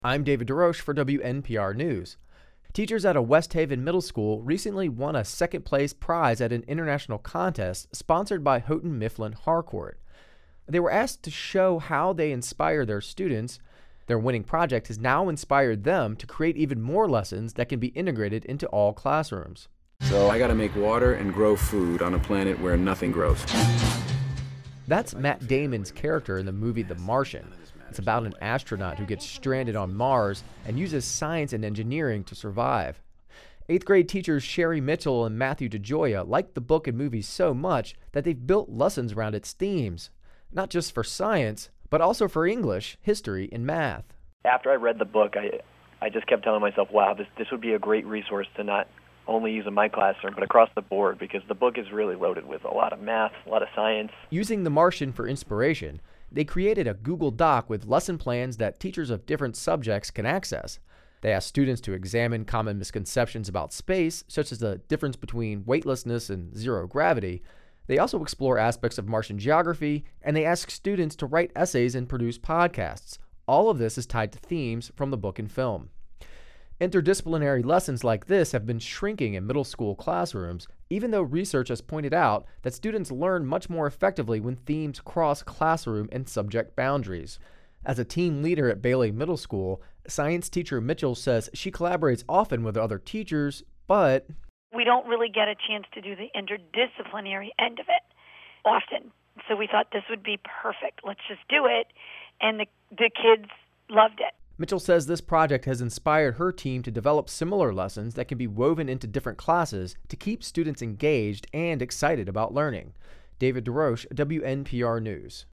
I'm David DeRoche for WNPR News. Teachers at a West Haven middle school recently won a second place prize at an international contest sponsored by Houghton Mifflin Harcourt. They were asked to show how they inspire their students. Their winning project has now inspired them to create even more lessons that can be integrated into all classrooms. So I gotta make water and grow food on a planet where nothing grows. That's Matt Damon's character in the movie The Martian. It's about an astronaut who gets stranded on Mars and uses science and engineering to survive. 8th grade teachers Sherry Mitchell and Matthew DeGioia liked the book and movie so much that they've built lessons around its themes, not just for science, but also for English, history, and math. After I read the book, I just kept telling myself, wow, this would be a great resource to not only use in my classroom, but across the board, because the book is really loaded with a lot of math, a lot of science. Using The Martian for inspiration, they created a Google Doc with lesson plans that teachers of different subjects can access. They asked students to examine common misconceptions about space, such as the difference between weightlessness and zero gravity. They also explore aspects of Martian geography, and they ask students to write essays and produce podcasts. All of this is tied to themes from the book and film. Interdisciplinary lessons like this have been shrinking in middle school classrooms, even though research has pointed out that students learn much more effectively when themes cross classroom and subject boundaries. As a team leader at Bailey Middle School, science teacher Mitchell says she collaborates often with other teachers, but we don't really get a chance to do the interdisciplinary end of it often. So we thought this would be perfect. Let's just do it. And the kids loved it. Mitchell says this project has inspired her team to develop similar lessons that can be woven into different classes to keep students engaged and excited about learning. David DeRoche, WNPR News.